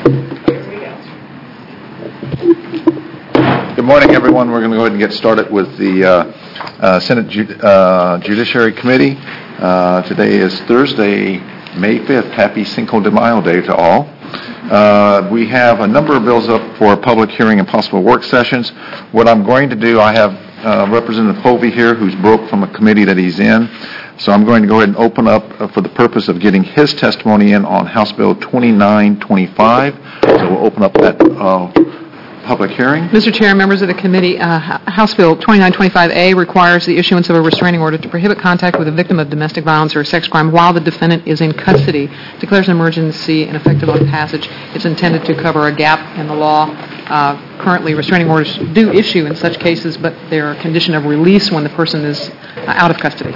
Good morning, everyone. We're going to go ahead and get started with the Senate Judiciary Committee. Today is Thursday, May 5th. Happy Cinco de Mayo Day to all. We have a number of bills up for public hearing and possible work sessions. What I'm going to do, I have Representative Hovey here, who's broke from a committee that he's in. So I'm going to go ahead and open up for the purpose of getting his testimony in on House Bill 2925. So we'll open up that public hearing. Mr. Chair, members of the committee, House Bill 2925A requires the issuance of a restraining order to prohibit contact with a victim of domestic violence or a sex crime while the defendant is in custody. Declares an emergency and effective on passage. It's intended to cover a gap in the law. Currently, restraining orders do issue in such cases, but they're a condition of release when the person is out of custody.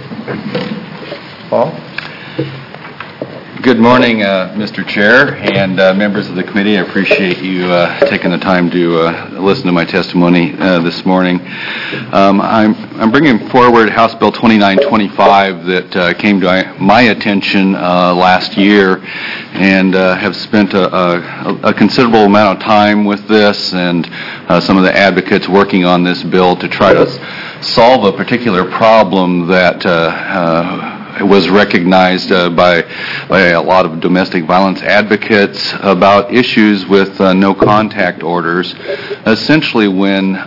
Paul? Good morning, Mr. Chair and members of the committee. I appreciate you taking the time to listen to my testimony this morning. I'm bringing forward House Bill 2925 that came to my attention last year, and have spent a considerable amount of time with this and some of the advocates working on this bill to try to solve a particular problem that was recognized by a lot of domestic violence advocates about issues with no contact orders. Essentially, when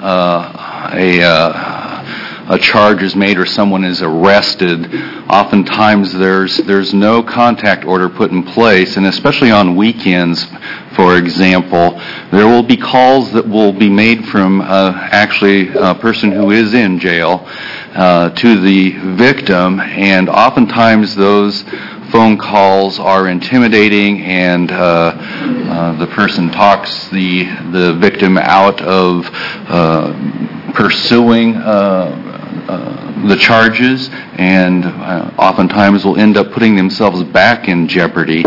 a charge is made or someone is arrested, oftentimes there's no contact order put in place, and especially on weekends, for example, there will be calls that will be made from actually a person who is in jail to the victim, and oftentimes those phone calls are intimidating, and the person talks the victim out of pursuing the charges, and oftentimes will end up putting themselves back in jeopardy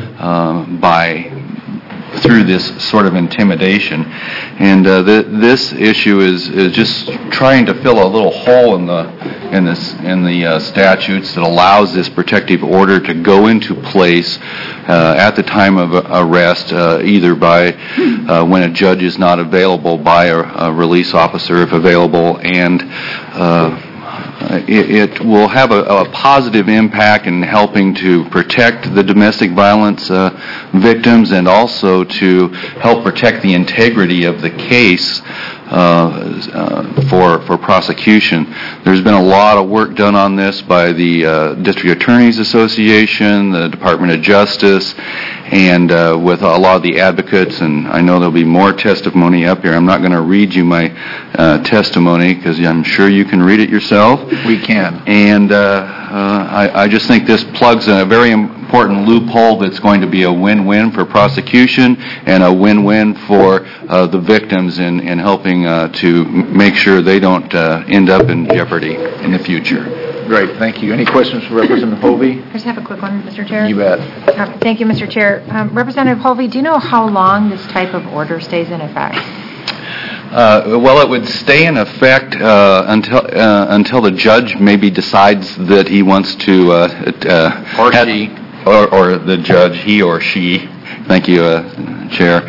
through this sort of intimidation. And this issue is just trying to fill a little hole in the statutes that allows this protective order to go into place at the time of arrest, either by when a judge is not available, by a release officer if available, and it will have a positive impact in helping to protect the domestic violence victims, and also to help protect the integrity of the case for prosecution. There's been a lot of work done on this by the District Attorneys Association, the Department of Justice, and with a lot of the advocates, and I know there'll be more testimony up here. I'm not going to read you my testimony because I'm sure you can read it yourself. We can. And I just think this plugs in a very important loophole that's going to be a win-win for prosecution and a win-win for the victims in helping to make sure they don't end up in jeopardy in the future. Great, thank you. Any questions for Representative Hovey? I just have a quick one, Mr. Chair. You bet. Thank you, Mr. Chair. Representative Hovey, do you know how long this type of order stays in effect? Well, it would stay in effect until the judge maybe decides that he wants to, Or she. Or the judge, he or she. Thank you, Chair.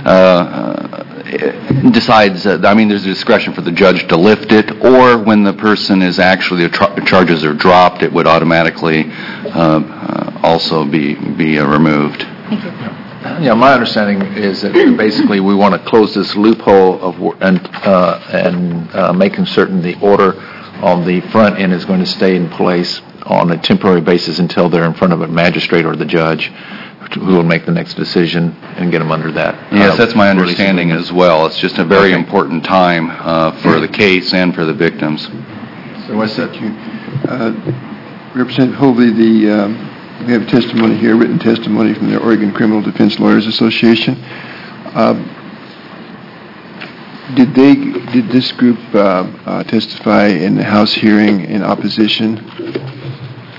Decides, there's a discretion for the judge to lift it, or when the person is actually, the charges are dropped, it would automatically also be removed. Thank you. Yeah, my understanding is that basically we want to close this loophole and making certain the order on the front end is going to stay in place on a temporary basis until they're in front of a magistrate or the judge, who will make the next decision and get them under that. Yes, that's my understanding as well. It's just a very important time for the case and for the victims. So what's that? Representative Hovey, we have testimony here, written testimony from the Oregon Criminal Defense Lawyers Association. Did this group testify in the House hearing in opposition?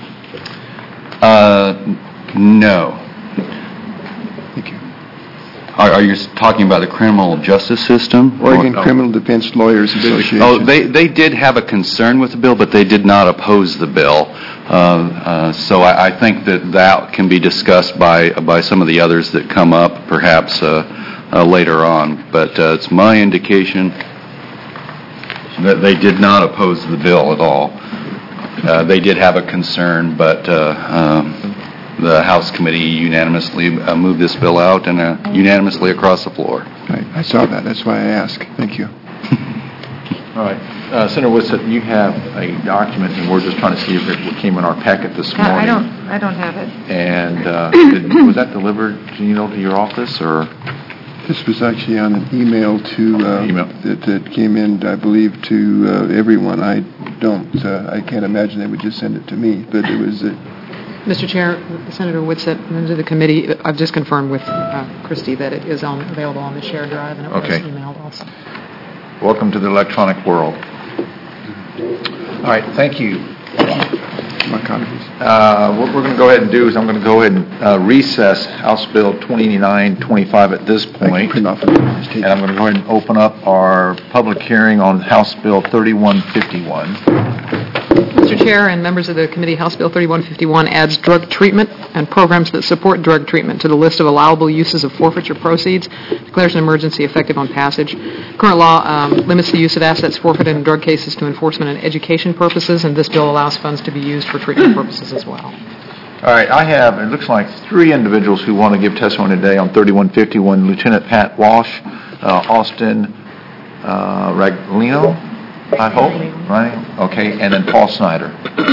No. Thank you. Are you talking about the criminal justice system? Oregon Or- Criminal Defense Lawyers Association. Oh, they did have a concern with the bill, but they did not oppose the bill. So I think that can be discussed by some of the others that come up perhaps later on. But it's my indication that they did not oppose the bill at all. They did have a concern, but the House committee unanimously moved this bill out and unanimously across the floor. I saw that. That's why I asked. Thank you. All right. Senator Whitsett, you have a document, and we're just trying to see if it came in our packet this morning. I don't have it. And was that delivered, to your office, or? This was actually on an email that came in, I believe, to everyone. I can't imagine they would just send it to me, but it was... Mr. Chair, Senator Whitsett, members of the committee, I've just confirmed with Christie that it is available on the shared drive, and it was emailed also. Welcome to the electronic world. All right, thank you. My copies. What we're going to go ahead and do is I'm going to go ahead and recess House Bill 2925 at this point. And I'm going to go ahead and open up our public hearing on House Bill 3151. Mr. Chair and members of the committee, House Bill 3151 adds drug treatment and programs that support drug treatment to the list of allowable uses of forfeiture proceeds, declares an emergency effective on passage. Current law limits the use of assets forfeited in drug cases to enforcement and education purposes, and this bill allows funds to be used for treatment purposes as well. All right, I have, it looks like, 3 individuals who want to give testimony today on 3151. Lieutenant Pat Walsh, Austin Raglino, I hope, right? Okay, and then Paul Snyder.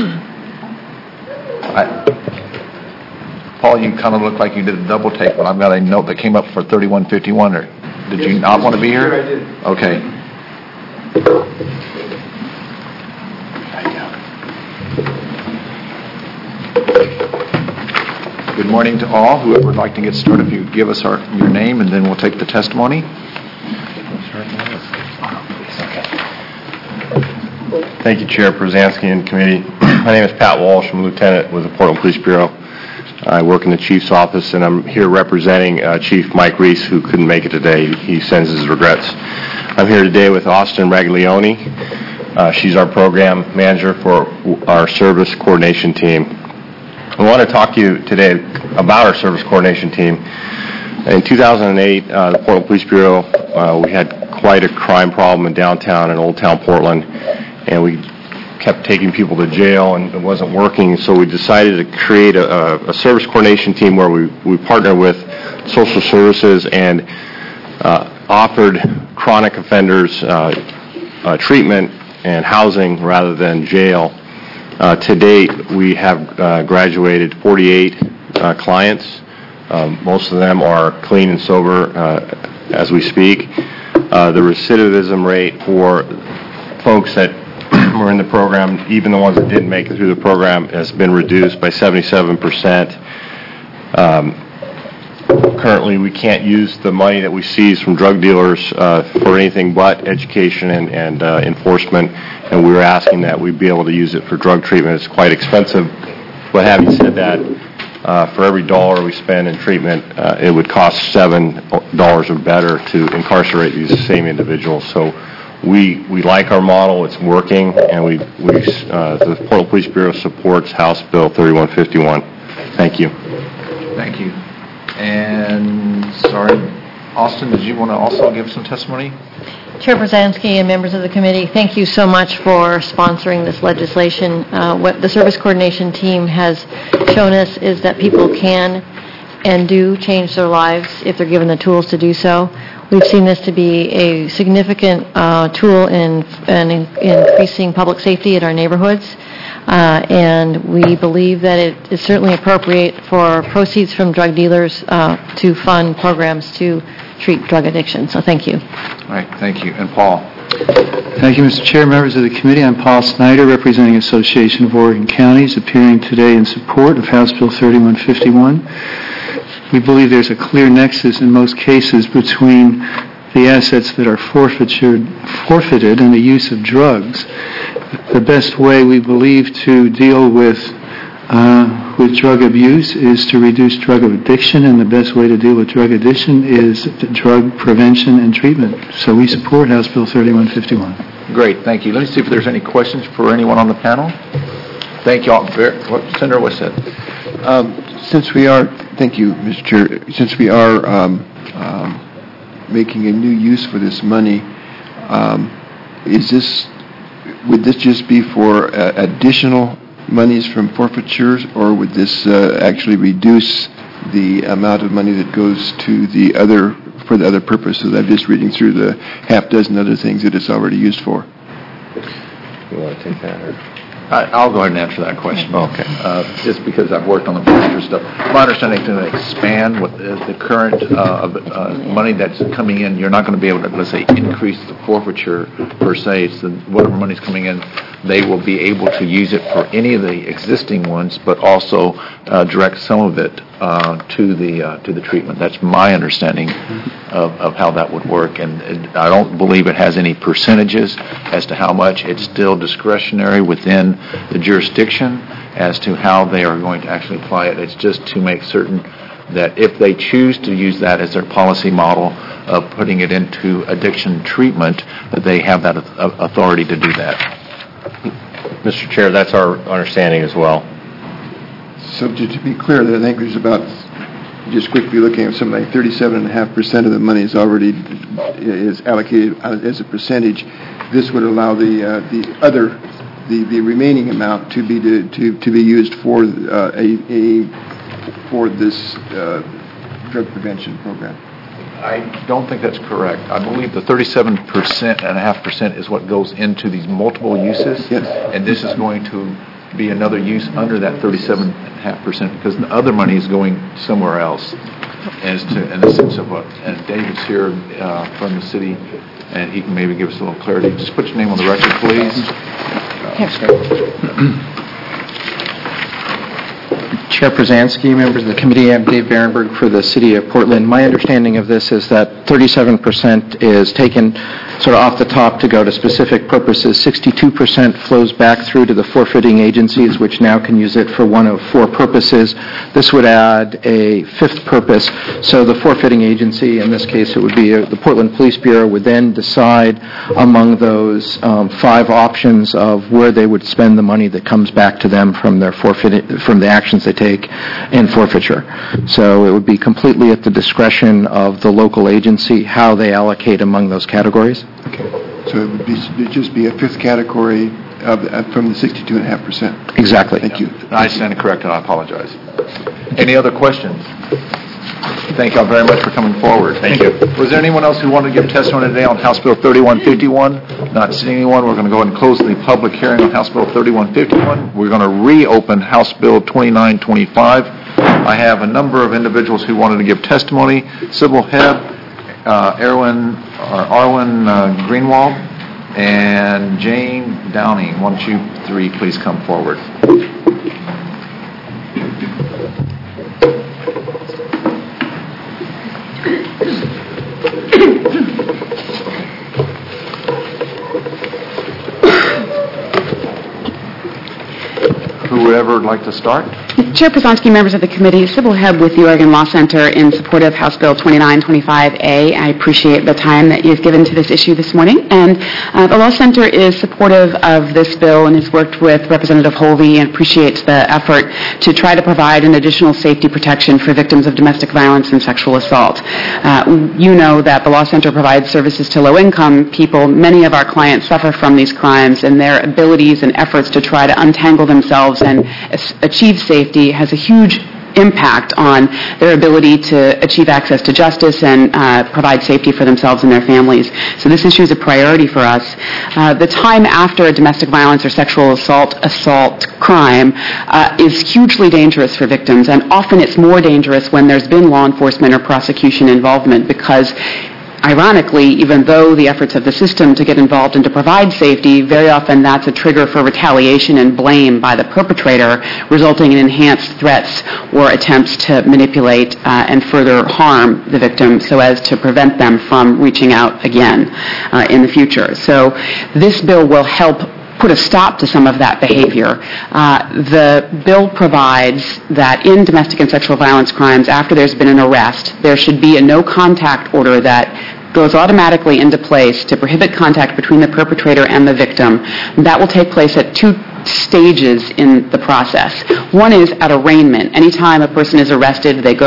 Paul, you kind of look like you did a double take, but I've got a note that came up for 3151. Or did you not want to be here? Sure, I did. Okay. Good morning to all. Whoever would like to get started, if you give us your name, and then we'll take the testimony. Thank you, Chair Przansky and committee. My name is Pat Walsh. I'm a lieutenant with the Portland Police Bureau. I work in the chief's office, and I'm here representing Chief Mike Reese, who couldn't make it today. He sends his regrets. I'm here today with Austin Raglione. She's our program manager for our service coordination team. I want to talk to you today about our service coordination team. In 2008, the Portland Police Bureau, we had quite a crime problem in downtown and Old Town Portland, and we kept taking people to jail, and it wasn't working, so we decided to create a service coordination team where we partner with social services and offered chronic offenders treatment and housing rather than jail. To date, we have graduated 48 clients. Most of them are clean and sober as we speak. The recidivism rate for folks that were in the program, even the ones that didn't make it through the program, has been reduced by 77%. Currently, we can't use the money that we seize from drug dealers for anything but education and enforcement, and we were asking that we be able to use it for drug treatment. It's quite expensive, but having said that, for every dollar we spend in treatment, it would cost $7 or better to incarcerate these same individuals. So we like our model. It's working, and the Portland Police Bureau supports House Bill 3151. Thank you. Thank you. And, sorry, Austin, did you want to also give some testimony? Chair Przansky and members of the committee, thank you so much for sponsoring this legislation. What the service coordination team has shown us is that people can and do change their lives if they're given the tools to do so. We've seen this to be a significant tool in increasing public safety in our neighborhoods, and we believe that it is certainly appropriate for proceeds from drug dealers to fund programs to treat drug addiction. So thank you. All right, thank you. And Paul? Thank you, Mr. Chair, members of the committee. I'm Paul Snyder, representing Association of Oregon Counties, appearing today in support of House Bill 3151. We believe there's a clear nexus in most cases between the assets that are forfeited and the use of drugs. The best way, we believe, to deal with with drug abuse is to reduce drug addiction, and the best way to deal with drug addiction is drug prevention and treatment. So we support House Bill 3151. Great, thank you. Let me see if there's any questions for anyone on the panel. Thank you all. Senator Wissett. Thank you, Mr. Chair. Since we are making a new use for this money, would this just be for additional monies from forfeitures, or would this actually reduce the amount of money that goes to for the other purposes? I'm just reading through the half dozen other things that it's already used for. You want to take that, or? I'll go ahead and answer that question. Okay. Just because I've worked on the forfeiture stuff. My understanding is to expand what the current money that's coming in. You're not going to be able to, let's say, increase the forfeiture per se. It's whatever money's coming in, they will be able to use it for any of the existing ones, but also direct some of it to the treatment. That's my understanding of how that would work, and I don't believe it has any percentages as to how much. It's still discretionary within the jurisdiction as to how they are going to actually apply it. It's just to make certain that if they choose to use that as their policy model of putting it into addiction treatment, that they have that authority to do that. Mr. Chair, that's our understanding as well. So to be clear, I think there's about, just quickly looking at something like 37.5% of the money is allocated as a percentage. This would allow the remaining amount to be used for for this drug prevention program. I don't think that's correct. I believe the 37.5% is what goes into these multiple uses. Yes. And this is going to be another use under that 37.5% because the other money is going somewhere else. As to, in the sense of what, and David's here from the city, and he can maybe give us a little clarity. Just put your name on the record, please. Chair Przanski, members of the committee, I'm Dave Barenberg for the City of Portland. My understanding of this is that 37% is taken sort of off the top to go to specific purposes. 62% flows back through to the forfeiting agencies, which now can use it for one of four purposes. This would add a fifth purpose. So the forfeiting agency, in this case it would be the Portland Police Bureau, would then decide among those five options of where they would spend the money that comes back to them from their from the actions they take in forfeiture. So it would be completely at the discretion of the local agency how they allocate among those categories. Okay. So it would just be a fifth category from the 62.5%. Exactly. Thank you. I stand corrected. I apologize. Any other questions? Thank you all very much for coming forward. Thank you. Was there anyone else who wanted to give testimony today on House Bill 3151? Not seeing anyone. We're going to go ahead and close the public hearing on House Bill 3151. We're going to reopen House Bill 2925. I have a number of individuals who wanted to give testimony. Sybil Hebb, Arwen Greenwald, and Jane Downing. Why don't you three please come forward? Whoever would like to start? Chair Przanski, members of the committee, Sybil Hebb with the Oregon Law Center in support of House Bill 2925A. I appreciate the time that you've given to this issue this morning. And the Law Center is supportive of this bill and has worked with Representative Holvey and appreciates the effort to try to provide an additional safety protection for victims of domestic violence and sexual assault. You know that the Law Center provides services to low-income people. Many of our clients suffer from these crimes, and their abilities and efforts to try to untangle themselves and achieve safety has a huge impact on their ability to achieve access to justice and provide safety for themselves and their families. So this issue is a priority for us. The time after a domestic violence or sexual assault crime is hugely dangerous for victims, and often it's more dangerous when there's been law enforcement or prosecution involvement because ironically, even though the efforts of the system to get involved and to provide safety, very often that's a trigger for retaliation and blame by the perpetrator, resulting in enhanced threats or attempts to manipulate and further harm the victim so as to prevent them from reaching out again in the future. So this bill will help put a stop to some of that behavior. The bill provides that in domestic and sexual violence crimes, after there's been an arrest, there should be a no-contact order that goes automatically into place to prohibit contact between the perpetrator and the victim. That will take place at two stages in the process. One is at arraignment. Anytime a person is arrested, they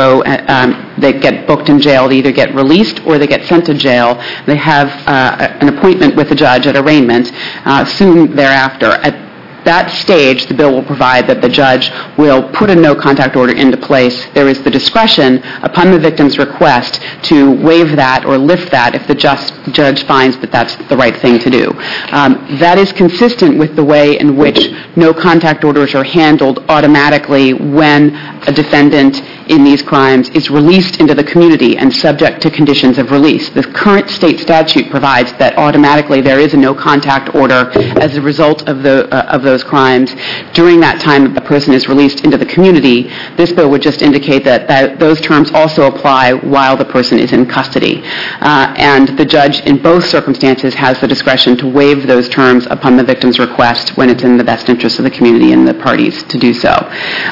get booked in jail. They either get released or they get sent to jail. They have an appointment with the judge at arraignment soon thereafter. At that stage, the bill will provide that the judge will put a no-contact order into place. There is the discretion upon the victim's request to waive that or lift that if the judge finds that that's the right thing to do. That is consistent with the way in which no-contact orders are handled automatically when a defendant in these crimes is released into the community and subject to conditions of release. The current state statute provides that automatically there is a no-contact order as a result of those crimes. During that time that the person is released into the community, this bill would just indicate that those terms also apply while the person is in custody. And the judge in both circumstances has the discretion to waive those terms upon the victim's request when it's in the best interest of the community and the parties to do so.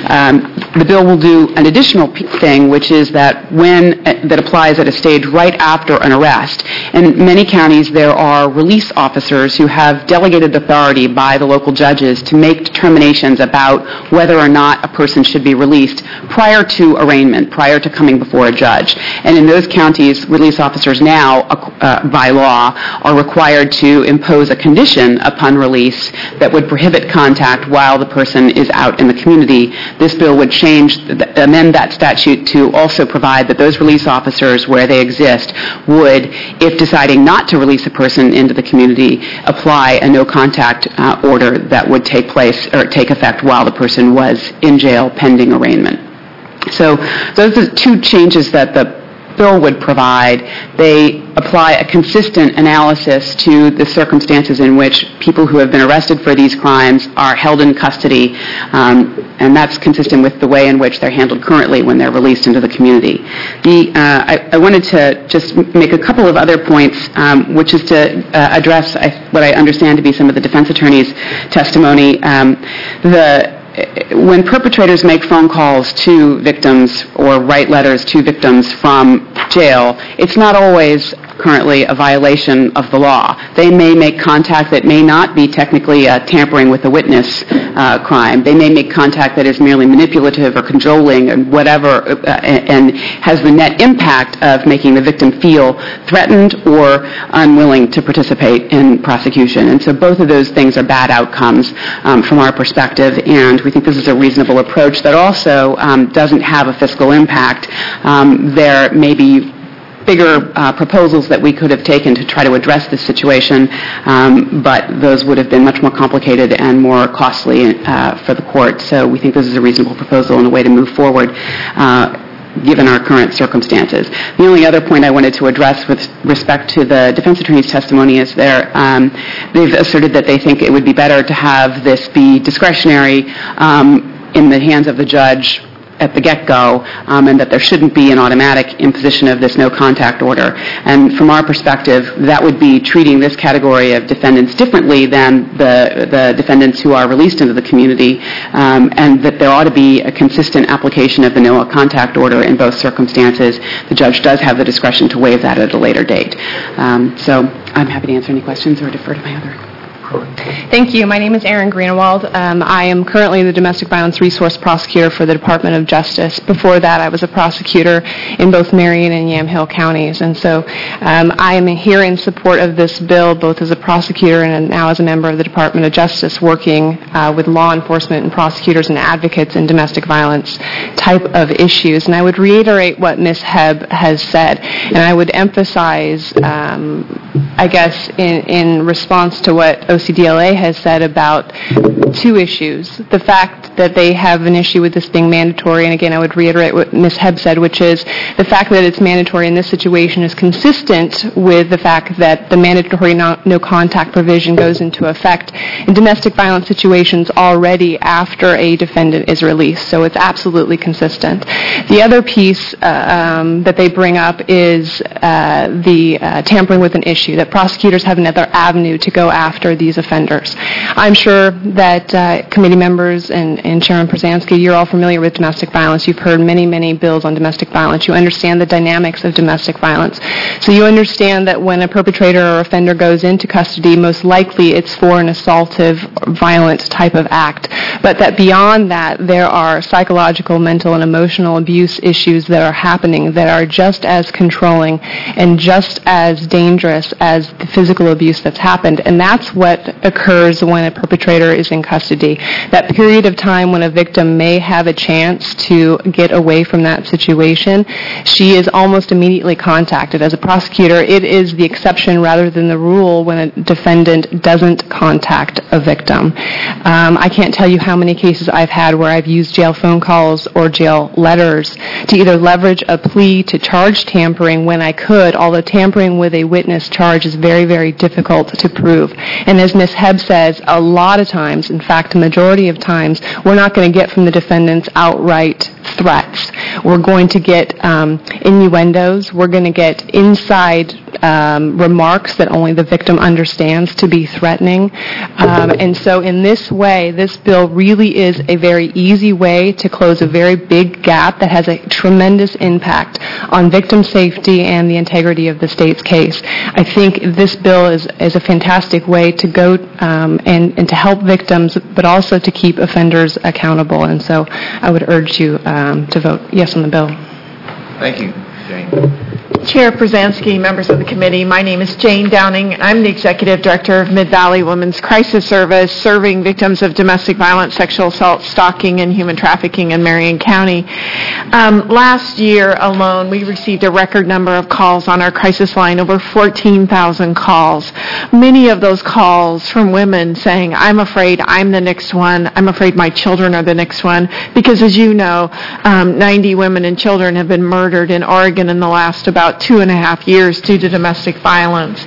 The bill will do an additional thing, which is that that applies at a stage right after an arrest. In many counties, there are release officers who have delegated authority by the local judges to make determinations about whether or not a person should be released prior to arraignment, prior to coming before a judge. And in those counties, release officers now, by law, are required to impose a condition upon release that would prohibit contact while the person is out in the community. This bill would amend that statute to also provide that those release officers, where they exist, would, if deciding not to release a person into the community, apply a no-contact order that would take effect while the person was in jail pending arraignment. So those are two changes that the bill would provide. They apply a consistent analysis to the circumstances in which people who have been arrested for these crimes are held in custody, and that's consistent with the way in which they're handled currently when they're released into the community. I wanted to just make a couple of other points, which is to address what I understand to be some of the defense attorney's testimony. When perpetrators make phone calls to victims or write letters to victims from jail, it's not always currently a violation of the law. They may make contact that may not be technically tampering with a witness crime. They may make contact that is merely manipulative or cajoling and whatever, and has the net impact of making the victim feel threatened or unwilling to participate in prosecution. And so both of those things are bad outcomes from our perspective, and we think this is a reasonable approach that also doesn't have a fiscal impact. There may be bigger proposals that we could have taken to try to address this situation, but those would have been much more complicated and more costly for the court. So we think this is a reasonable proposal and a way to move forward given our current circumstances. The only other point I wanted to address with respect to the defense attorney's testimony is they've asserted that they think it would be better to have this be discretionary in the hands of the judge at the get-go, and that there shouldn't be an automatic imposition of this no-contact order. And from our perspective, that would be treating this category of defendants differently than the defendants who are released into the community, and that there ought to be a consistent application of the no-contact order in both circumstances. The judge does have the discretion to waive that at a later date. So I'm happy to answer any questions or defer to my other. Thank you. My name is Erin Greenewald. I am currently the Domestic Violence Resource Prosecutor for the Department of Justice. Before that, I was a prosecutor in both Marion and Yamhill counties. And so I am here in support of this bill, both as a prosecutor and now as a member of the Department of Justice, working with law enforcement and prosecutors and advocates in domestic violence type of issues. And I would reiterate what Ms. Hebb has said, and I would emphasize, I guess, in response to what OCDLA has said about two issues. The fact that they have an issue with this being mandatory, and again, I would reiterate what Ms. Hebb said, which is the fact that it's mandatory in this situation is consistent with the fact that the mandatory no-contact provision goes into effect in domestic violence situations already after a defendant is released. So it's absolutely consistent. The other piece that they bring up is the tampering with an issue, that prosecutors have another avenue to go after these offenders. I'm sure that committee members and Chairman Przanski, you're all familiar with domestic violence. You've heard many, many bills on domestic violence. You understand the dynamics of domestic violence. So you understand that when a perpetrator or offender goes into custody, most likely it's for an assaultive, violent type of act. But that beyond that, there are psychological, mental, and emotional abuse issues that are happening that are just as controlling and just as dangerous as the physical abuse that's happened. And that's what occurs when a perpetrator is in custody. That period of time when a victim may have a chance to get away from that situation, she is almost immediately contacted. As a prosecutor, it is the exception rather than the rule when a defendant doesn't contact a victim. I can't tell you how many cases I've had where I've used jail phone calls or jail letters to either leverage a plea to charge tampering when I could, although tampering with a witness charge is very, very difficult to prove. And as Ms. Hebb says, a lot of times, in fact, a majority of times, we're not going to get from the defendants outright threats. We're going to get innuendos. We're going to get inside remarks that only the victim understands to be threatening. And so in this way, this bill really is a very easy way to close a very big gap that has a tremendous impact on victim safety and the integrity of the state's case. I think this bill is a fantastic way to go and to help victims, but also to keep offenders accountable. And so I would urge you to vote yes on the bill. Thank you, Jane. Chair Przanski, members of the committee, my name is Jane Downing, and I'm the Executive Director of Mid-Valley Women's Crisis Service, serving victims of domestic violence, sexual assault, stalking, and human trafficking in Marion County. Last year alone, we received a record number of calls on our crisis line, over 14,000 calls. Many of those calls from women saying, I'm afraid I'm the next one, I'm afraid my children are the next one, because as you know, 90 women and children have been murdered in Oregon in the last about 2.5 years due to domestic violence.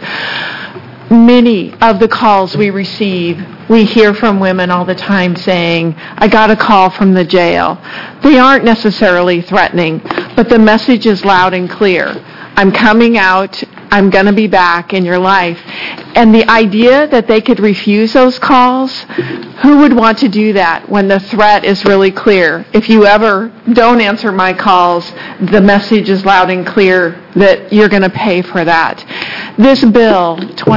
Many of the calls we receive, we hear from women all the time saying, I got a call from the jail. They aren't necessarily threatening, but the message is loud and clear. I'm coming out. I'm going to be back in your life. And the idea that they could refuse those calls, who would want to do that when the threat is really clear? If you ever don't answer my calls, the message is loud and clear that you're going to pay for that. This bill,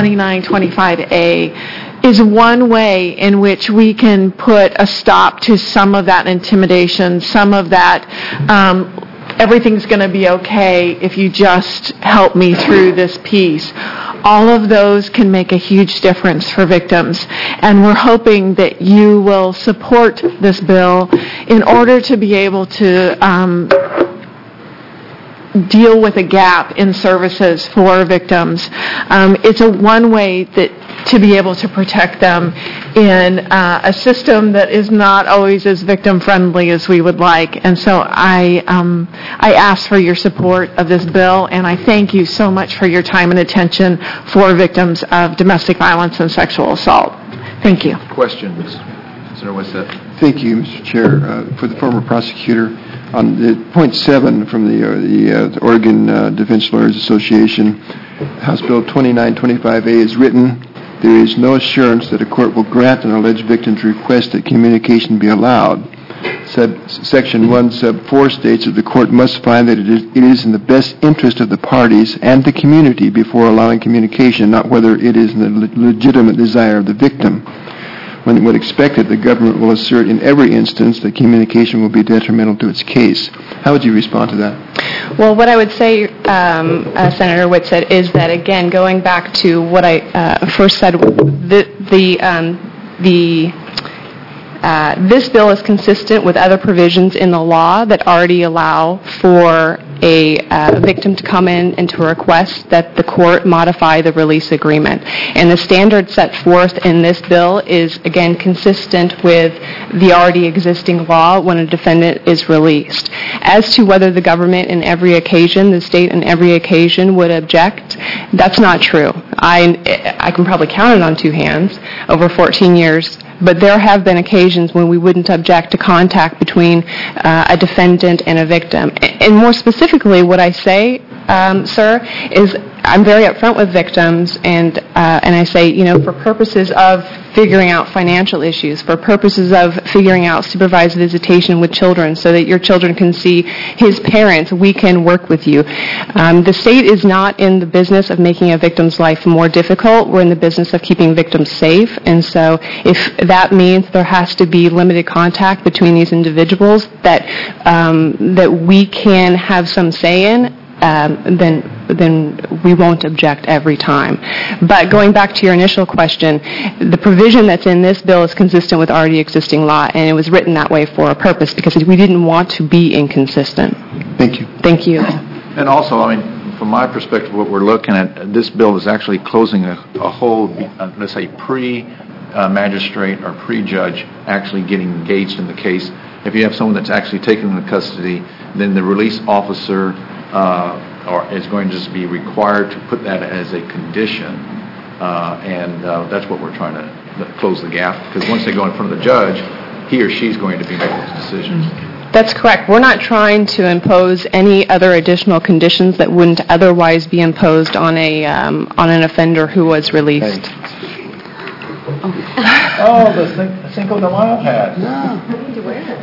2925A, is one way in which we can put a stop to some of that intimidation, some of that everything's going to be okay if you just help me through this piece. All of those can make a huge difference for victims, and we're hoping that you will support this bill in order to be able to deal with a gap in services for victims. It's a one way to be able to protect them in a system that is not always as victim friendly as we would like. And so I ask for your support of this bill, and I thank you so much for your time and attention for victims of domestic violence and sexual assault. Thank you. Questions? Senator Wissett. Thank you, Mr. Chair. For the former prosecutor, on the point 7 from the Oregon Defense Lawyers Association, House Bill 2925A is written, there is no assurance that a court will grant an alleged victim's request that communication be allowed. Section 1, Sub 4 states that the court must find that it is in the best interest of the parties and the community before allowing communication, not whether it is in the legitimate desire of the victim. When it would expect it, the government will assert in every instance that communication will be detrimental to its case. How would you respond to that? Well, what I would say, Senator Whitsett, is that, again, going back to what I first said, this bill is consistent with other provisions in the law that already allow for a victim to come in and to request that the court modify the release agreement. And the standard set forth in this bill is, again, consistent with the already existing law when a defendant is released. As to whether the government in every occasion, the state in every occasion would object, that's not true. I can probably count it on two hands over 14 years. But there have been occasions when we wouldn't object to contact between a defendant and a victim. And more specifically, what I say, sir, is I'm very upfront with victims, and I say, for purposes of figuring out financial issues, for purposes of figuring out supervised visitation with children so that your children can see his parents, we can work with you. The state is not in the business of making a victim's life more difficult. We're in the business of keeping victims safe, and so if that means there has to be limited contact between these individuals that we can have some say in, then we won't object every time. But going back to your initial question, the provision that's in this bill is consistent with already existing law, and it was written that way for a purpose because we didn't want to be inconsistent. Thank you. Thank you. And also, from my perspective, what we're looking at, this bill is actually closing a whole, let's say, pre-magistrate or pre-judge actually getting engaged in the case. If you have someone that's actually taken into custody, then the release officer is going to just be required to put that as a condition, and that's what we're trying to close the gap, because once they go in front of the judge, he or she's going to be making those decisions. That's correct. We're not trying to impose any other additional conditions that wouldn't otherwise be imposed on an offender who was released. Oh, the Cinco de Mayo hat. I need to wear it.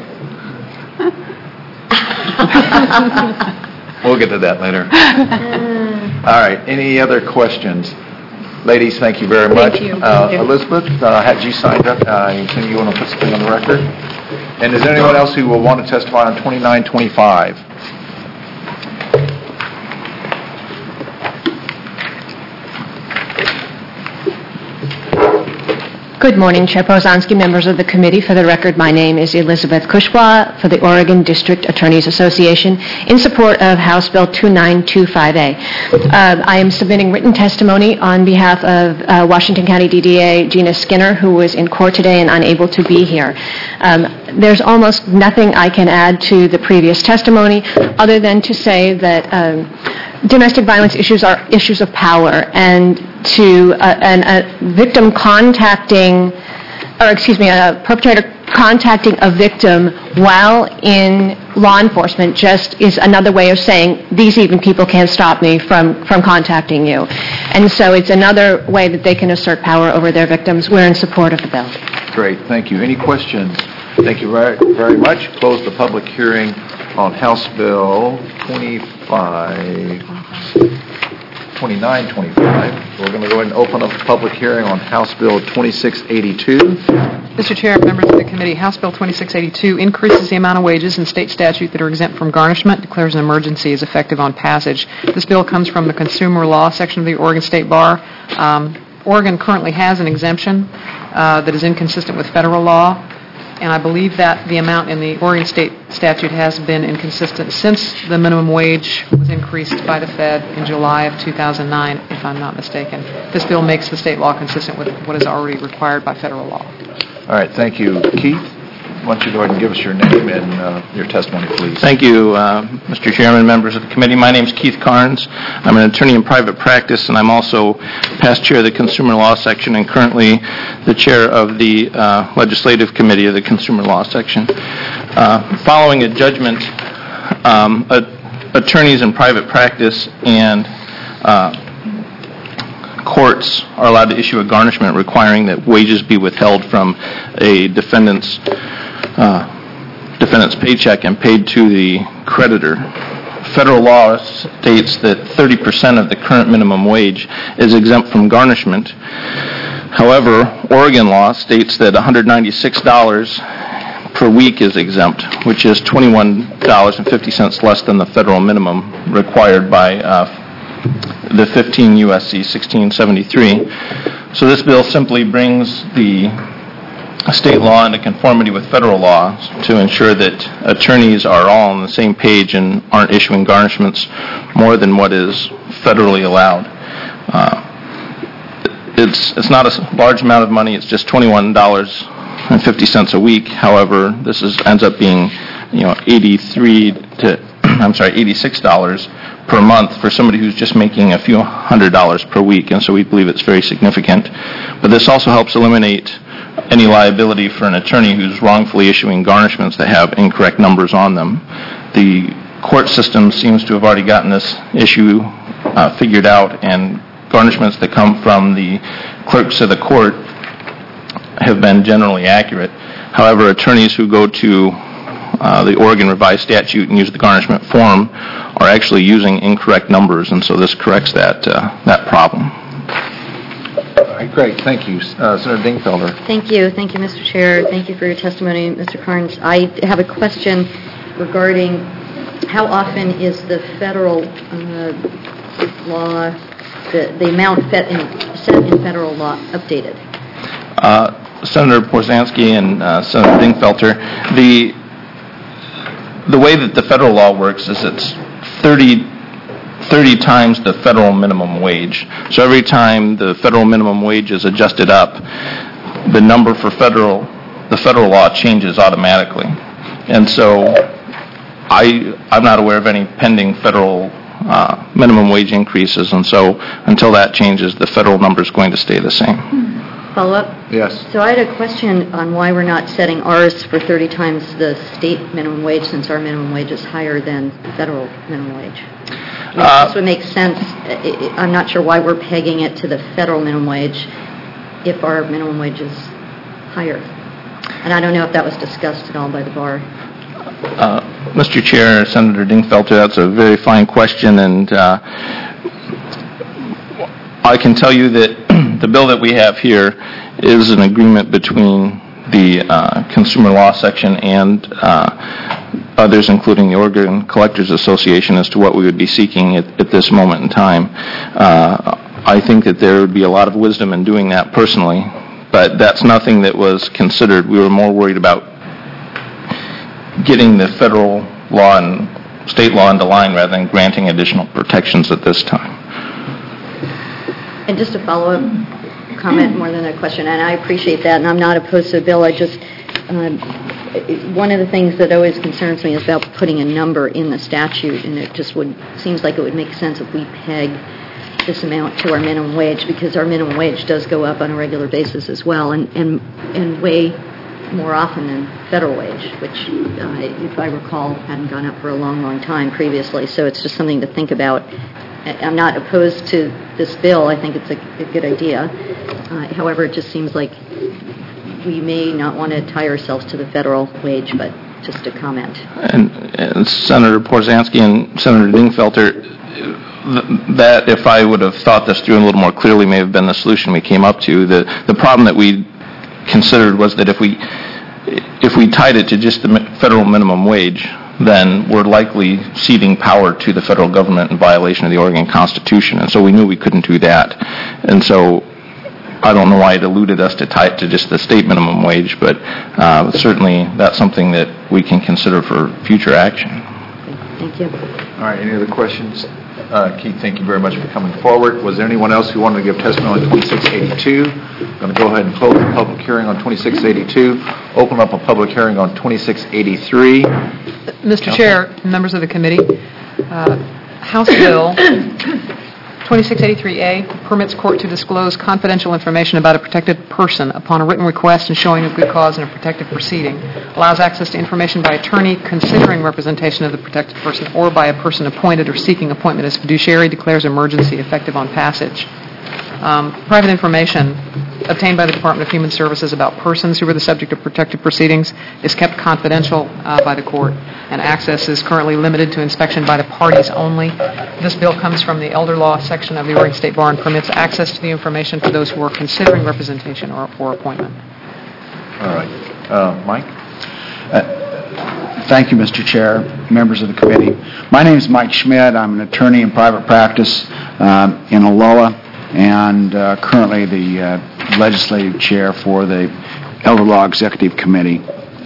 We'll get to that later. All right. Any other questions? Ladies, thank you very much. Thank you. Elizabeth, had you signed up? You want to put something on the record? And is there anyone else who will want to testify on 2925? Good morning, Chair Pozanski, members of the committee. For the record, my name is Elizabeth Kushwa for the Oregon District Attorneys Association in support of House Bill 2925A. I am submitting written testimony on behalf of Washington County DDA Gina Skinner, who was in court today and unable to be here. There's almost nothing I can add to the previous testimony other than to say that domestic violence issues are issues of power, and to a victim contacting, a perpetrator contacting a victim while in law enforcement just is another way of saying these even people can't stop me from contacting you. And so it's another way that they can assert power over their victims. We're in support of the bill. Great, thank you. Any questions? Thank you very, very much. Close the public hearing on House Bill 2925. We're going to go ahead and open up the public hearing on House Bill 2682. Mr. Chair, members of the committee, House Bill 2682 increases the amount of wages in state statute that are exempt from garnishment, declares an emergency as effective on passage. This bill comes from the consumer law section of the Oregon State Bar. Oregon currently has an exemption that is inconsistent with federal law, and I believe that the amount in the Oregon State statute has been inconsistent since the minimum wage was increased by the Fed in July of 2009, if I'm not mistaken. This bill makes the state law consistent with what is already required by federal law. All right, thank you. Keith, why don't you go ahead and give us your name and your testimony, please. Thank you, Mr. Chairman, members of the committee. My name is Keith Carnes. I'm an attorney in private practice, and I'm also past chair of the Consumer Law Section and currently the chair of the Legislative Committee of the Consumer Law Section. Following a judgment, attorneys in private practice and courts are allowed to issue a garnishment requiring that wages be withheld from a defendant's paycheck and paid to the creditor. Federal law states that 30% of the current minimum wage is exempt from garnishment. However, Oregon law states that $196 per week is exempt, which is $21.50 less than the federal minimum required by the 15 U.S.C. 1673. So this bill simply brings the state law into conformity with federal law to ensure that attorneys are all on the same page and aren't issuing garnishments more than what is federally allowed. It's not a large amount of money. It's just $21.50 a week. However, this ends up being, $86 per month for somebody who's just making a few $100s per week, and so we believe it's very significant. But this also helps eliminate any liability for an attorney who's wrongfully issuing garnishments that have incorrect numbers on them. The court system seems to have already gotten this issue figured out, and garnishments that come from the clerks of the court have been generally accurate. However, attorneys who go to the Oregon Revised Statute and use the garnishment form are actually using incorrect numbers, and so this corrects that problem. All right, great. Thank you. Senator Dingfelder. Thank you. Thank you, Mr. Chair. Thank you for your testimony, Mr. Carnes. I have a question regarding how often is the federal law, the amount set in federal law updated? Senator Porzanski and Senator Dingfelder, the way that the federal law works is it's 30 times the federal minimum wage. So every time the federal minimum wage is adjusted up, the number for the federal law changes automatically. And so I'm not aware of any pending federal minimum wage increases, and so until that changes, the federal number is going to stay the same. Follow up? Yes. So I had a question on why we're not setting ours for 30 times the state minimum wage, since our minimum wage is higher than federal minimum wage. This would make sense. I'm not sure why we're pegging it to the federal minimum wage if our minimum wage is higher. And I don't know if that was discussed at all by the bar. Mr. Chair, Senator Dingfelder, that's a very fine question, and I can tell you that the bill that we have here is an agreement between the Consumer Law Section and others, including the Oregon Collectors Association, as to what we would be seeking at this moment in time. I think that there would be a lot of wisdom in doing that personally, but that's nothing that was considered. We were more worried about getting the federal law and state law into line rather than granting additional protections at this time. And just a follow-up comment more than a question, and I appreciate that, and I'm not opposed to the bill. I just, one of the things that always concerns me is about putting a number in the statute, and it just seems like it would make sense if we peg this amount to our minimum wage, because our minimum wage does go up on a regular basis as well, and way more often than federal wage, which, if I recall, hadn't gone up for a long, long time previously. So it's just something to think about. I'm not opposed to this bill. I think it's a good idea. However, it just seems like we may not want to tie ourselves to the federal wage, but just a comment. And Senator Porzanski and Senator Dingfelder, that if I would have thought this through a little more clearly may have been the solution we came up to. The problem that we considered was that if we tied it to just the federal minimum wage, then we're likely ceding power to the federal government in violation of the Oregon Constitution. And so we knew we couldn't do that. And so I don't know why it eluded us to tie it to just the state minimum wage, but certainly that's something that we can consider for future action. Thank you. All right, any other questions? Keith, thank you very much for coming forward. Was there anyone else who wanted to give testimony on 2682? I'm going to go ahead and close the public hearing on 2682. Open up a public hearing on 2683. Mr. Chair, members of the committee, House Bill 2683A permits court to disclose confidential information about a protected person upon a written request and showing of good cause in a protective proceeding. Allows access to information by attorney considering representation of the protected person or by a person appointed or seeking appointment as fiduciary, declares emergency effective on passage. Private information obtained by the Department of Human Services about persons who were the subject of protective proceedings is kept confidential by the court, and access is currently limited to inspection by the parties only. This bill comes from the Elder Law section of the Oregon State Bar and permits access to the information for those who are considering representation or appointment. All right. Mike? Thank you, Mr. Chair, members of the committee. My name is Mike Schmidt. I'm an attorney in private practice in Alola, and currently the legislative chair for the Elder Law Executive Committee.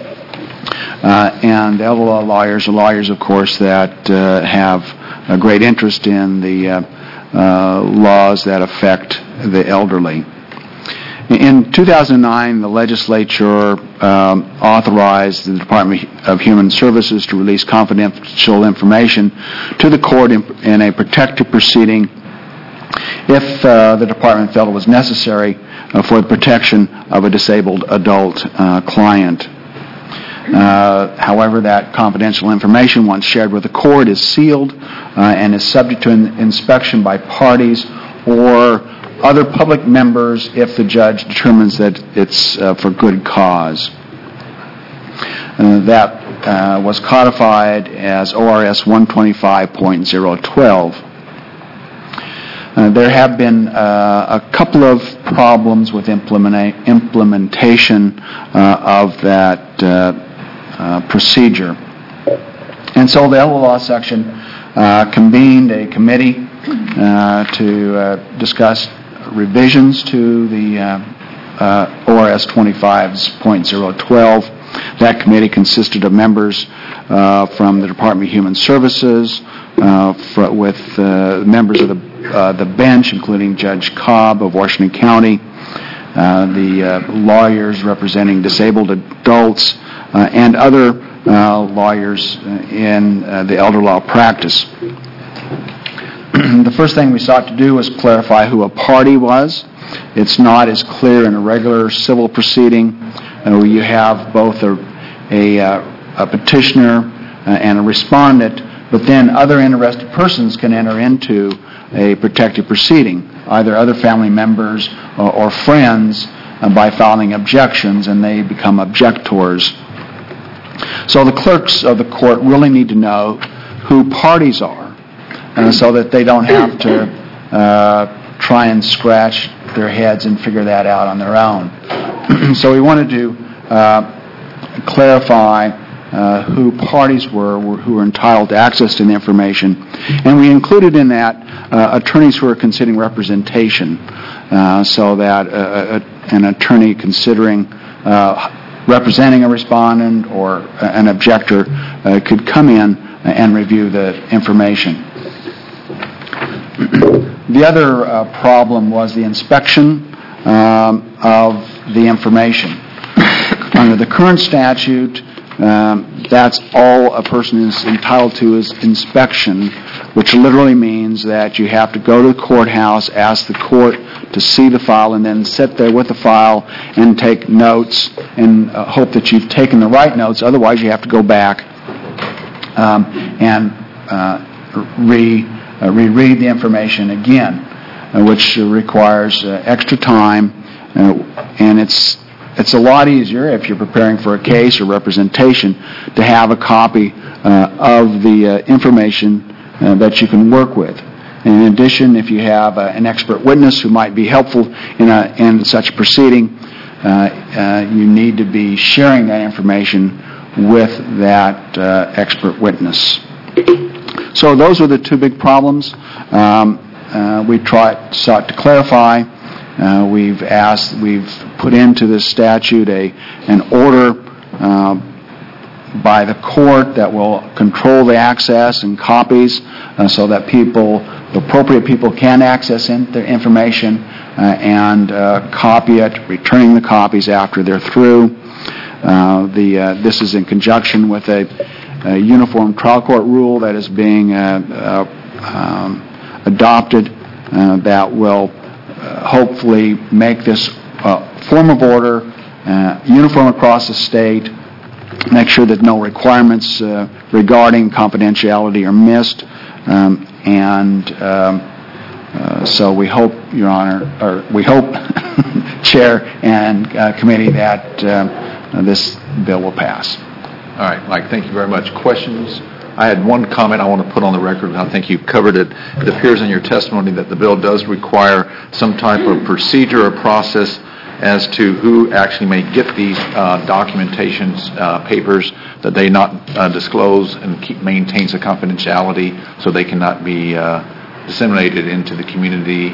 And Elder Law lawyers are lawyers, of course, that have a great interest in the laws that affect the elderly. In 2009, the legislature authorized the Department of Human Services to release confidential information to the court in a protective proceeding if the department felt it was necessary for the protection of a disabled adult client. However, that confidential information, once shared with the court, is sealed and is subject to inspection by parties or other public members if the judge determines that it's for good cause. That was codified as ORS 125.012. There have been a couple of problems with implementation of that procedure. And so the elder law section convened a committee to discuss revisions to the ORS 25.012. That committee consisted of members from the Department of Human Services, with members of the bench, including Judge Cobb of Washington County, the lawyers representing disabled adults, and other lawyers in the elder law practice. The first thing we sought to do was clarify who a party was. It's not as clear in a regular civil proceeding. You have both a petitioner and a respondent, but then other interested persons can enter into a protective proceeding, either other family members or friends, by filing objections, and they become objectors. So the clerks of the court really need to know who parties are, so that they don't have to try and scratch their heads and figure that out on their own. So we wanted to clarify who parties were who were entitled to access to the information, and we included in that attorneys who are considering representation, so that an attorney considering representing a respondent or an objector could come in and review the information. The other problem was the inspection of the information. Under the current statute, that's all a person is entitled to is inspection, which literally means that you have to go to the courthouse, ask the court to see the file, and then sit there with the file and take notes and hope that you've taken the right notes. Otherwise, you have to go back and reread the information again, which requires extra time, and it's a lot easier if you're preparing for a case or representation to have a copy of the information that you can work with. In addition, if you have an expert witness who might be helpful in such a proceeding, you need to be sharing that information with that expert witness. So those are the two big problems. We sought to clarify. We've put into this statute an order by the court that will control the access and copies, so that the appropriate people can access the information and copy it, returning the copies after they're through. This is in conjunction with a uniform trial court rule that is being adopted that will hopefully make this form of order uniform across the state, make sure that no requirements regarding confidentiality are missed, so we hope, Your Honor, or we hope, Chair and Committee, that this bill will pass. All right, Mike, thank you very much. Questions? I had one comment I want to put on the record, and I think you've covered it. It appears in your testimony that the bill does require some type of procedure or process as to who actually may get these documentations, papers, that they not disclose and maintains a confidentiality so they cannot be disseminated into the community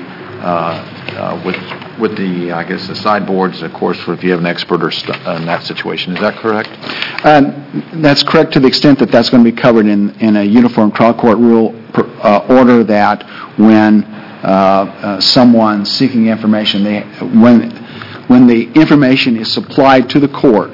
with the, I guess, the sideboards, of course, if you have an expert in that situation. Is that correct? That's correct to the extent that that's going to be covered in a uniform trial court rule order, that when someone seeking information, when the information is supplied to the court,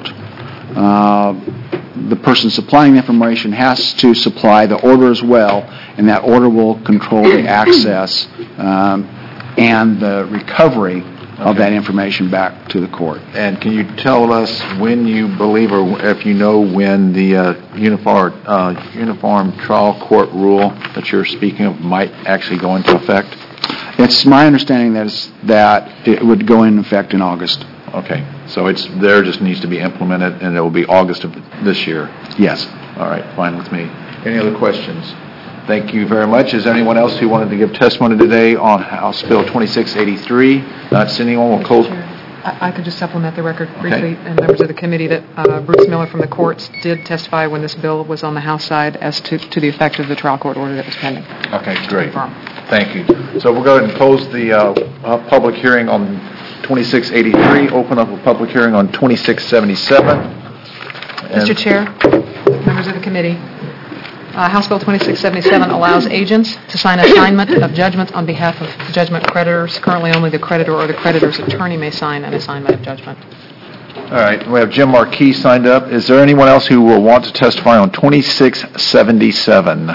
the person supplying the information has to supply the order as well, and that order will control the access and the recovery of that information back to the court. And can you tell us when you believe, or if you know when the uniform trial court rule that you're speaking of might actually go into effect? It's my understanding that it would go into effect in August. Okay, so there just needs to be implemented, and it will be August of this year? Yes. All right, fine with me. Any other questions? Thank you very much. Is there anyone else who wanted to give testimony today on House Bill 2683? Not seeing anyone, we'll close. I could just supplement the record briefly, and members of the committee, that Bruce Miller from the courts did testify when this bill was on the House side as to the effect of the trial court order that was pending. Okay, great. Thank you. So we'll go ahead and close the public hearing on 2683, open up a public hearing on 2677. Mr. Chair, members of the committee, House Bill 2677 allows agents to sign assignment of judgment on behalf of judgment creditors. Currently, only the creditor or the creditor's attorney may sign an assignment of judgment. All right, we have Jim Marquis signed up. Is there anyone else who will want to testify on 2677?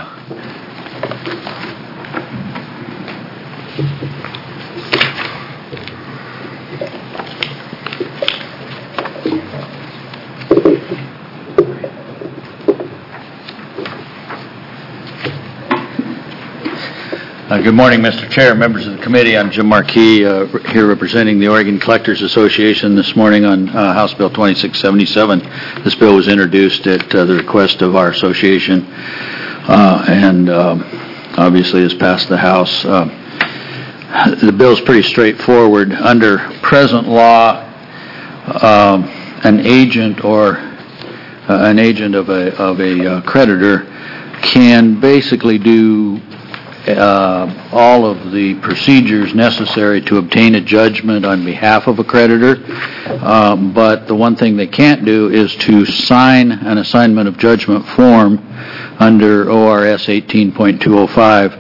Good morning, Mr. Chair, members of the committee. I'm Jim Marquis, here representing the Oregon Collectors Association this morning on House Bill 2677. This bill was introduced at the request of our association and obviously has passed the House. The bill is pretty straightforward. Under present law, an agent of a creditor can basically do all of the procedures necessary to obtain a judgment on behalf of a creditor, but the one thing they can't do is to sign an assignment of judgment form under ORS 18.205.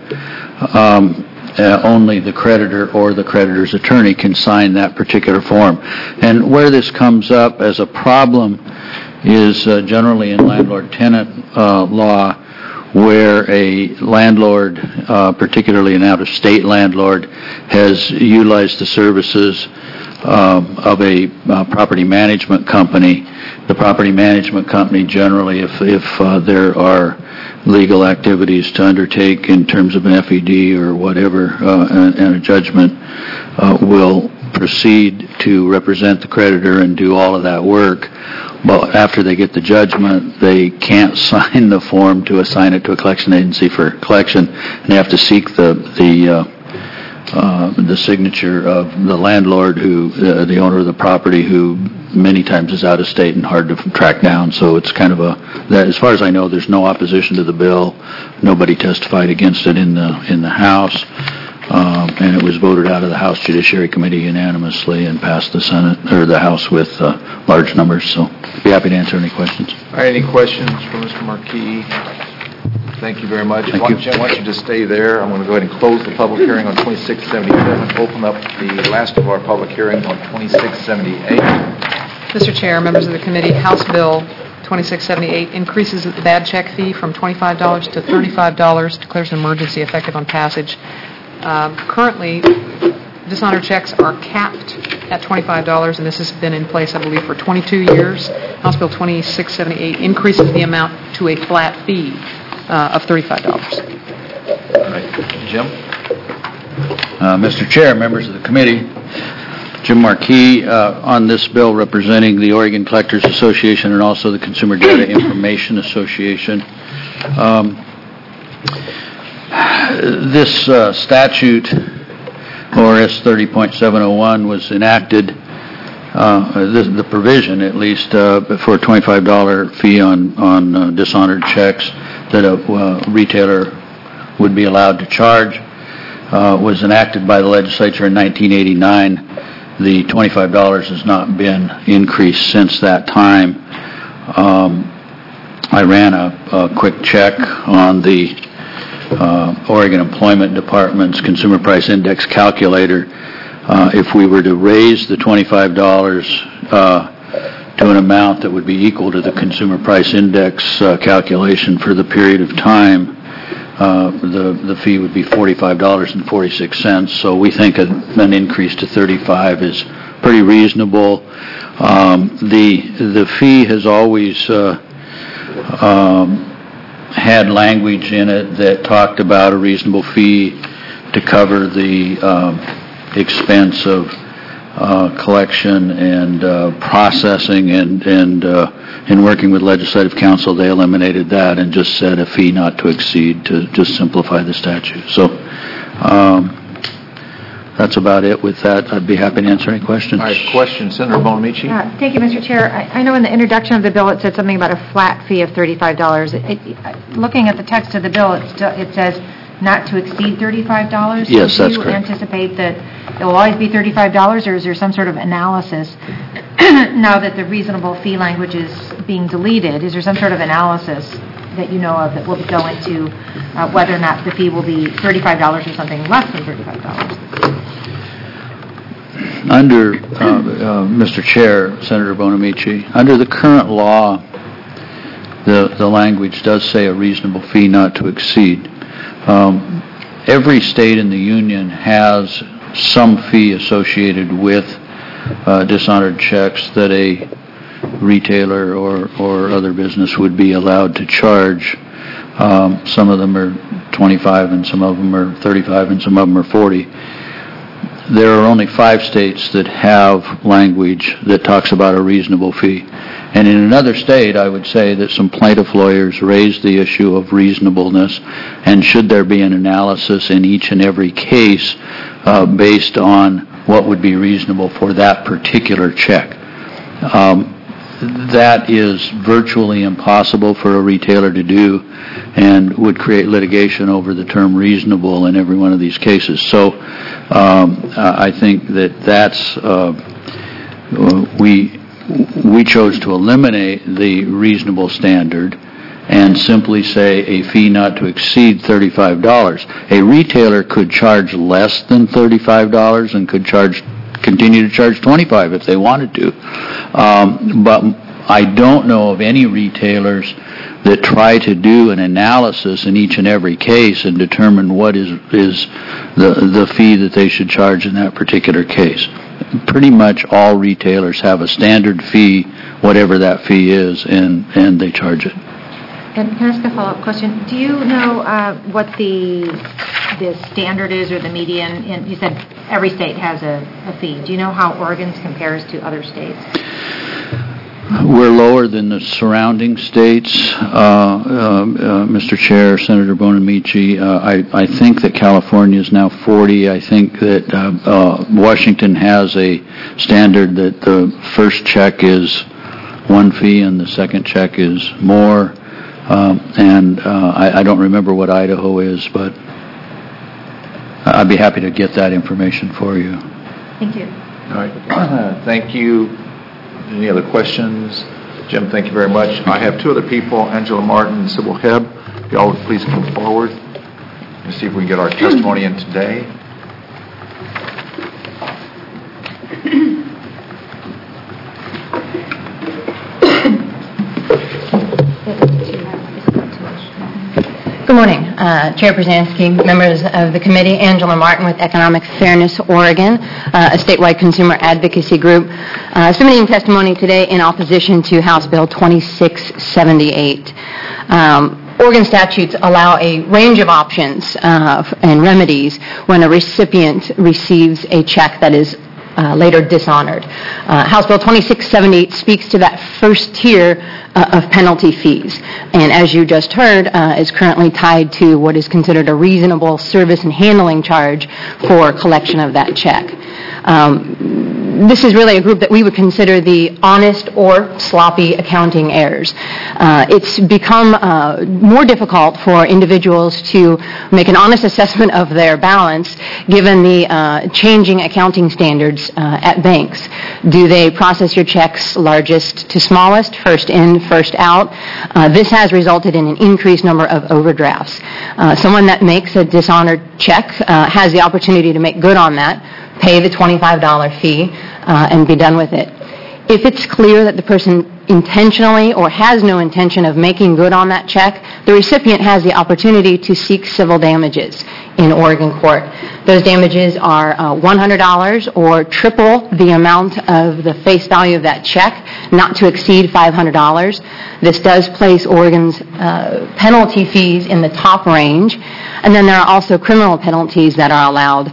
Only the creditor or the creditor's attorney can sign that particular form. And where this comes up as a problem is generally in landlord-tenant law, where a landlord, particularly an out-of-state landlord, has utilized the services of a property management company. The property management company generally, if there are legal activities to undertake in terms of an FED or whatever, and a judgment, will proceed to represent the creditor and do all of that work. But after they get the judgment, they can't sign the form to assign it to a collection agency for collection, and they have to seek the signature of the landlord, who the owner of the property, who many times is out of state and hard to track down. So it's kind of that. As far as I know, there's no opposition to the bill. Nobody testified against it in the House. And it was voted out of the House Judiciary Committee unanimously and passed the Senate or the House with large numbers. So I'd be happy to answer any questions. All right, any questions for Mr. Marquis? Thank you very much. Thank you. Jim, why don't you just stay there? I'm going to go ahead and close the public hearing on 2677, open up the last of our public hearings on 2678. Mr. Chair, members of the committee, House Bill 2678 increases the bad check fee from $25 to $35, declares an emergency effective on passage. Currently, dishonored checks are capped at $25, and this has been in place, I believe, for 22 years. House Bill 2678 increases the amount to a flat fee of $35. All right. Jim? Mr. Chair, members of the committee, Jim Marquis on this bill representing the Oregon Collectors Association and also the Consumer Data Information Association. This statute, ORS 30.701, was enacted, the provision at least, for a $25 fee on dishonored checks that a retailer would be allowed to charge, was enacted by the legislature in 1989. The $25 has not been increased since that time. I ran a quick check on the Oregon Employment Department's Consumer Price Index calculator. If we were to raise the $25 to an amount that would be equal to the Consumer Price Index calculation for the period of time, the fee would be $45.46. So we think an increase to $35 is pretty reasonable. The fee has always had language in it that talked about a reasonable fee to cover the expense of collection and processing, and in working with Legislative Council, they eliminated that and just said a fee not to exceed to just simplify the statute. So that's about it. With that, I'd be happy to answer any questions. All right, question, Senator Bonamici. Thank you, Mr. Chair. I know in the introduction of the bill it said something about a flat fee of $35. Looking at the text of the bill, it says not to exceed $35? Yes, that's correct. Do you anticipate that it will always be $35, or is there some sort of analysis now that the reasonable fee language is being deleted? Is there some sort of analysis that you know of that will go into whether or not the fee will be $35 or something less than $35? Under, Mr. Chair, Senator Bonamici, under the current law, the language does say a reasonable fee not to exceed. Every state in the union has some fee associated with dishonored checks that a retailer or other business would be allowed to charge. Some of them are $25 and some of them are $35 and some of them are $40. There are only 5 states that have language that talks about a reasonable fee. And in another state, I would say that some plaintiff lawyers raised the issue of reasonableness, and should there be an analysis in each and every case based on what would be reasonable for that particular check. That is virtually impossible for a retailer to do and would create litigation over the term reasonable in every one of these cases. So I think that's we chose to eliminate the reasonable standard and simply say a fee not to exceed $35. A retailer could charge less than $35 and could continue to charge $25 if they wanted to. But I don't know of any retailers that try to do an analysis in each and every case and determine what is the fee that they should charge in that particular case. Pretty much all retailers have a standard fee, whatever that fee is, and they charge it. And can I ask a follow-up question? Do you know what the standard is or the median? You said every state has a fee. Do you know how Oregon's compares to other states? We're lower than the surrounding states, Mr. Chair, Senator Bonamici. I think that California is now 40. I think that Washington has a standard that the first check is one fee and the second check is more. And I don't remember what Idaho is, but I'd be happy to get that information for you. Thank you. All right. Thank you. Any other questions? Jim, thank you very much. I have 2 other people, Angela Martin and Sybil Hebb. If y'all would please come forward and see if we can get our testimony in today. Good morning, Chair Brzezinski, members of the committee. Angela Martin with Economic Fairness Oregon, a statewide consumer advocacy group, submitting testimony today in opposition to House Bill 2678. Oregon statutes allow a range of options and remedies when a recipient receives a check that is later dishonored. House Bill 2678 speaks to that first tier of penalty fees, and as you just heard, is currently tied to what is considered a reasonable service and handling charge for collection of that check. This is really a group that we would consider the honest or sloppy accounting errors. It's become more difficult for individuals to make an honest assessment of their balance given the changing accounting standards at banks. Do they process your checks largest to smallest, first in, first out? This has resulted in an increased number of overdrafts. Someone that makes a dishonored check has the opportunity to make good on that, pay the $25 fee, and be done with it. If it's clear that the person intentionally or has no intention of making good on that check, the recipient has the opportunity to seek civil damages in Oregon court. Those damages are $100 or triple the amount of the face value of that check, not to exceed $500. This does place Oregon's penalty fees in the top range. And then there are also criminal penalties that are allowed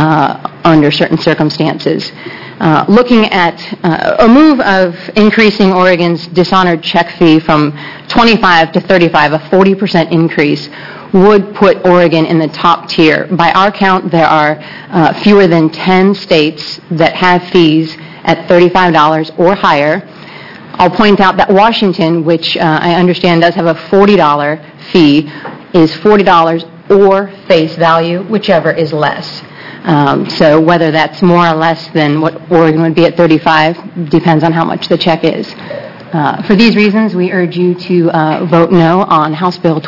under certain circumstances. Looking at a move of increasing Oregon's dishonored check fee from 25 to 35, a 40% increase, would put Oregon in the top tier. By our count, there are fewer than 10 states that have fees at $35 or higher. I'll point out that Washington, which I understand does have a $40 fee, is $40 or face value, whichever is less. So whether that's more or less than what Oregon would be at 35 depends on how much the check is. For these reasons, we urge you to vote no on House Bill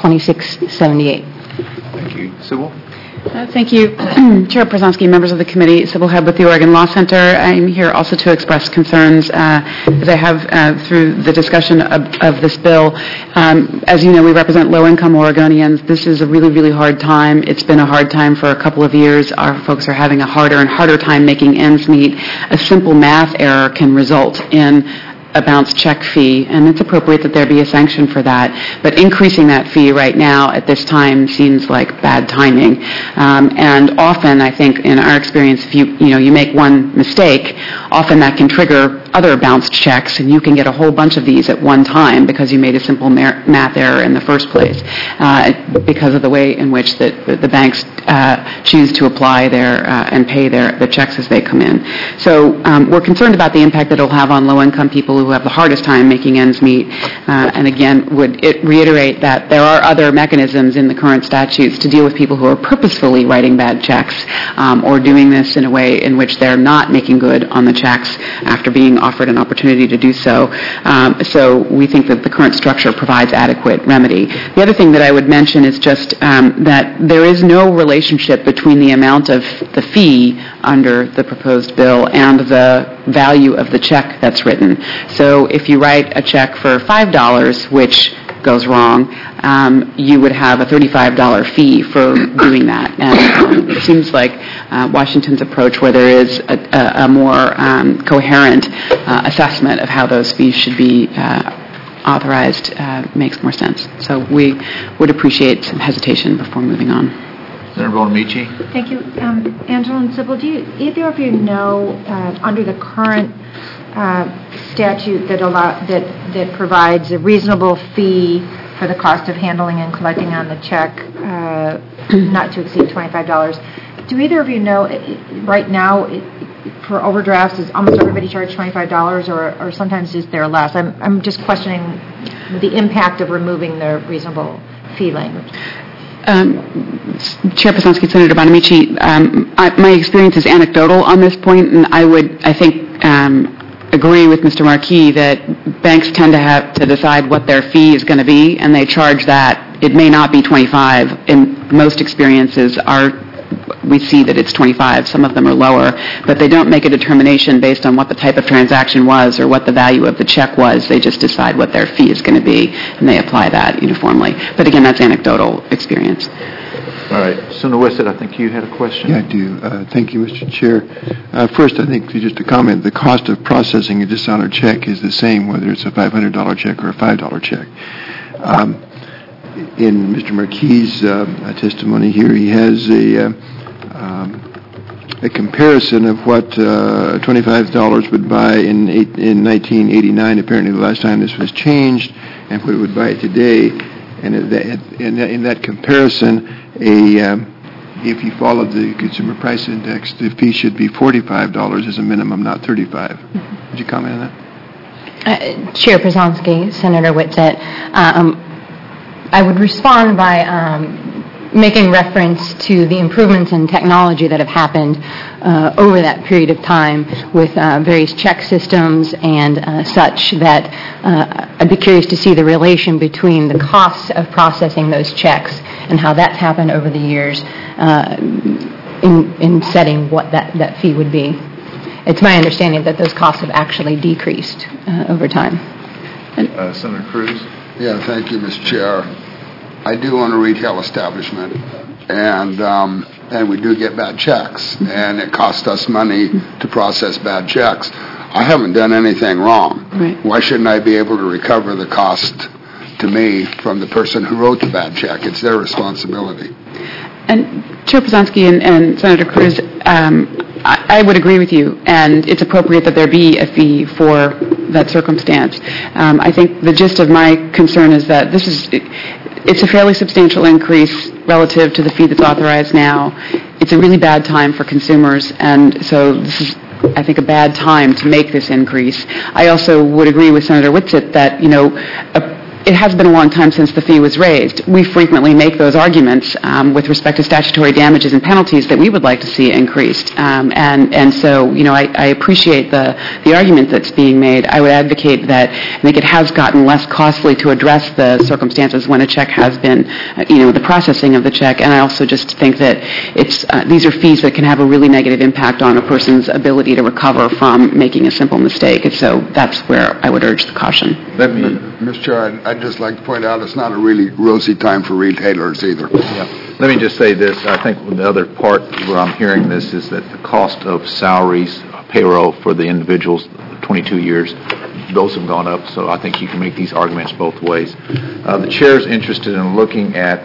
2678. Thank you. Sybil? Thank you, Chair Przanski, members of the committee. Sybil Hebb with the Oregon Law Center. I'm here also to express concerns, as I have through the discussion of this bill. As you know, we represent low-income Oregonians. This is a really, really hard time. It's been a hard time for a couple of years. Our folks are having a harder and harder time making ends meet. A simple math error can result in a bounced check fee, and it's appropriate that there be a sanction for that. But increasing that fee right now at this time seems like bad timing. And often, I think, in our experience, if you make one mistake, often that can trigger other bounced checks, and you can get a whole bunch of these at one time because you made a simple math error in the first place, because of the way in which the banks choose to apply and pay the checks as they come in. So we're concerned about the impact that it'll have on low-income people who have the hardest time making ends meet. And again, would reiterate that there are other mechanisms in the current statutes to deal with people who are purposefully writing bad checks or doing this in a way in which they're not making good on the checks after being offered an opportunity to do so. So we think that the current structure provides adequate remedy. The other thing that I would mention is just that there is no relationship between the amount of the fee under the proposed bill and the value of the check that's written. So if you write a check for $5, which goes wrong, you would have a $35 fee for doing that. And it seems like Washington's approach, where there is a more coherent assessment of how those fees should be authorized, makes more sense. So we would appreciate some hesitation before moving on. Senator Bonamici? Thank you. Angela and Sybil, do either of you know, under the current statute that provides a reasonable fee for the cost of handling and collecting on the check, not to exceed $25, do either of you know, right now, for overdrafts, is almost everybody charged $25, or sometimes is there less? I'm just questioning the impact of removing the reasonable fee language. Chair Przanski, Senator Bonamici, my experience is anecdotal on this point, and I think agree with Mr. Marquis that banks tend to have to decide what their fee is going to be, and they charge that. It may not be 25. In most experiences, we see that it's 25. Some of them are lower, but they don't make a determination based on what the type of transaction was or what the value of the check was. They just decide what their fee is going to be, and they apply that uniformly. But again, that's anecdotal experience. All right. Senator Westhead, I think you had a question. Yeah, I do. Thank you, Mr. Chair. First, I think just to comment, the cost of processing a dishonored check is the same whether it's a $500 check or a $5 check. In Mr. Marquis' testimony here, he has a comparison of what $25 would buy in 1989, apparently the last time this was changed, and what it would buy today. And in that comparison, if you followed the Consumer Price Index, the fee should be $45 as a minimum, not $35. Would you comment on that? Chair Przanski, Senator Whitsett, I would respond by making reference to the improvements in technology that have happened over that period of time with various check systems and such, that I'd be curious to see the relation between the costs of processing those checks and how that's happened over the years in setting what that fee would be. it's my understanding that those costs have actually decreased over time. Senator Cruz? Yeah, thank you, Mr. Chair. I do own a retail establishment, and we do get bad checks, and it costs us money to process bad checks. I haven't done anything wrong. Right. Why shouldn't I be able to recover the cost to me from the person who wrote the bad check? It's their responsibility. And Chair Posanski and Senator Cruz, I would agree with you, and it's appropriate that there be a fee for that circumstance. I think the gist of my concern is that it's a fairly substantial increase relative to the fee that's authorized now. It's a really bad time for consumers, and so this is, I think, a bad time to make this increase. I also would agree with Senator Whitsitt that, it has been a long time since the fee was raised. We frequently make those arguments with respect to statutory damages and penalties that we would like to see increased. And so, I appreciate the argument that's being made. I would advocate that I think it has gotten less costly to address the circumstances when a check has been, the processing of the check. And I also just think that these are fees that can have a really negative impact on a person's ability to recover from making a simple mistake. And so that's where I would urge the caution. Mr. Chair, I'd just like to point out it's not a really rosy time for retailers either. Yeah. Let me just say this. I think the other part where I'm hearing this is that the cost of salaries, payroll for the individuals, 22 years, those have gone up, so I think you can make these arguments both ways. The chair is interested in looking at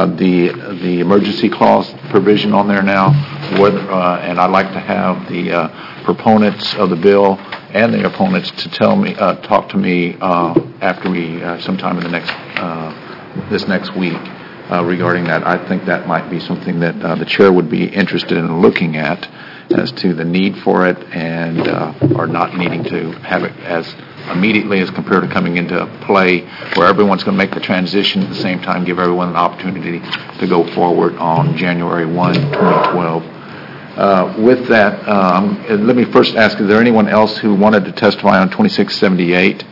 the emergency clause provision on there now, and I'd like to have the proponents of the bill and the opponents to talk to me after we, sometime in this next week regarding that. I think that might be something that the chair would be interested in looking at as to the need for it and or not needing to have it as immediately as compared to coming into play where everyone's going to make the transition at the same time, give everyone an opportunity to go forward on January 1, 2012. With that, let me first ask, is there anyone else who wanted to testify on 2678?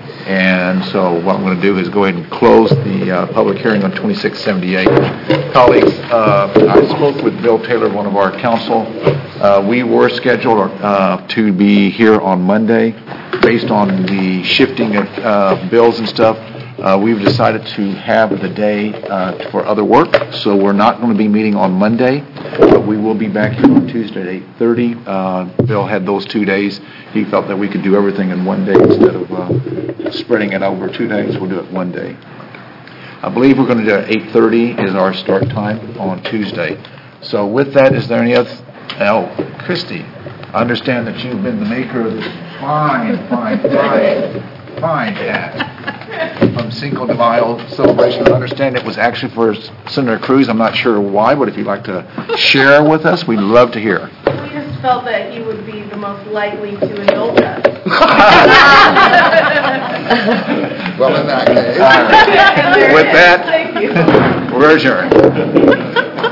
And so what I'm going to do is go ahead and close the public hearing on 2678. Colleagues, I spoke with Bill Taylor, one of our counsel. We were scheduled to be here on Monday. Based on the shifting of bills and stuff, we've decided to have the day for other work, so we're not going to be meeting on Monday, but we will be back here on Tuesday at 8:30. Bill had those 2 days. He felt that we could do everything in one day instead of spreading it over 2 days. We'll do it one day. I believe we're going to do it at 8:30 is our start time on Tuesday. So with that, is there any other? Oh, Christy, I understand that you've been the maker of this fine hat from Cinco de Mayo celebration. I understand it was actually for Senator Cruz. I'm not sure why, but if you'd like to share with us, we'd love to hear. We just felt that he would be the most likely to indulge us. Well, in that case. With that, we're adjourned.